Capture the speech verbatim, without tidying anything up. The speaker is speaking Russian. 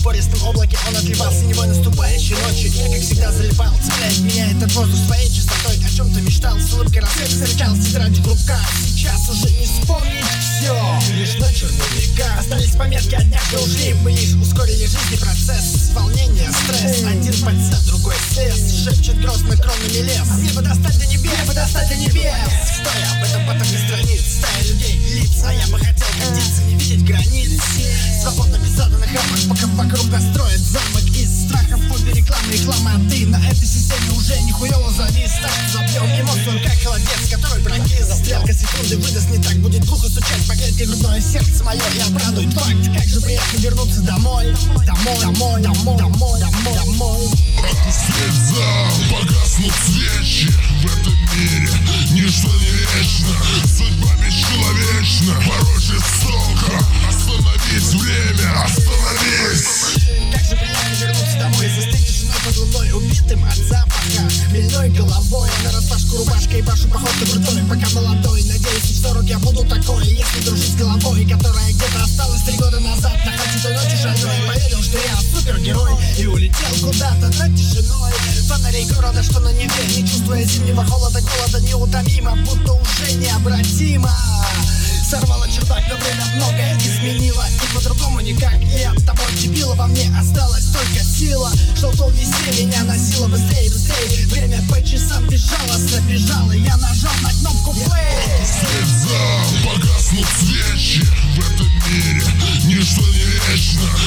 пористом облаке он отливал синевой наступающей ночью. Я, как всегда, залипал, цепляет меня этот воздух своей чистотой. О чем-то мечтал, с улыбкой рассвета встречал тетрадь в руках. Сейчас уже не вспомнить все, лишь на черных веках остались пометки о днях, что ушли. Мы лишь ускорили жизненный процесс. Волнение, стресс, один подсад, другой слез. Шепчет грозно кронами лес. А мне бы достать до небес, мне бы достать до небес. Стоя об этом потоке страниц, стая людей, лиц. А я бы хотел гордиться, не видеть границ. Свободно без заданных рамок, пока вокруг настроит замок из страхов, фобий, рекламы и хлама. А ты на этой системе уже нихуево завис. Так забьем эмоцию, как холодец, который прокис. Стрелка секунды выдаст не так, будет глухо стучать по клетке грудное сердце мое. Я обрадует факт, как же приятно вернуться домой. Домой, домой, домой, домой, домой, домой. Вслед за погаснут свечи. В этом мире ничто не вечно. Судьба бесчеловечна, порой жестоко. Остановись, время, остановись. Как же приятно вернуться домой и застыть тишиной под луной, убитым от запаха хмельной головой. Нараспашку рубашкой и башу походу крутой, пока молодой. Надеюсь, и в сорок я буду такой, если дружить с головой, которая где-то осталась три года назад. На хате той ночи шальной поверил, что я супергерой, и улетел куда-то над тишиной фонарей города, что на Неве, не чувствуя зимнего холода, голода неутомимо, будто уже необратимо. Сорвала чердак, но время многое изменило, и по-другому никак. И от того дебила во мне осталась только сила, что то везде меня носило быстрее и быстрее. Время по часам безжалостно бежало, я нажал на кнопку play. Вслед за погаснут свечи. В этом мире ничто не вечно.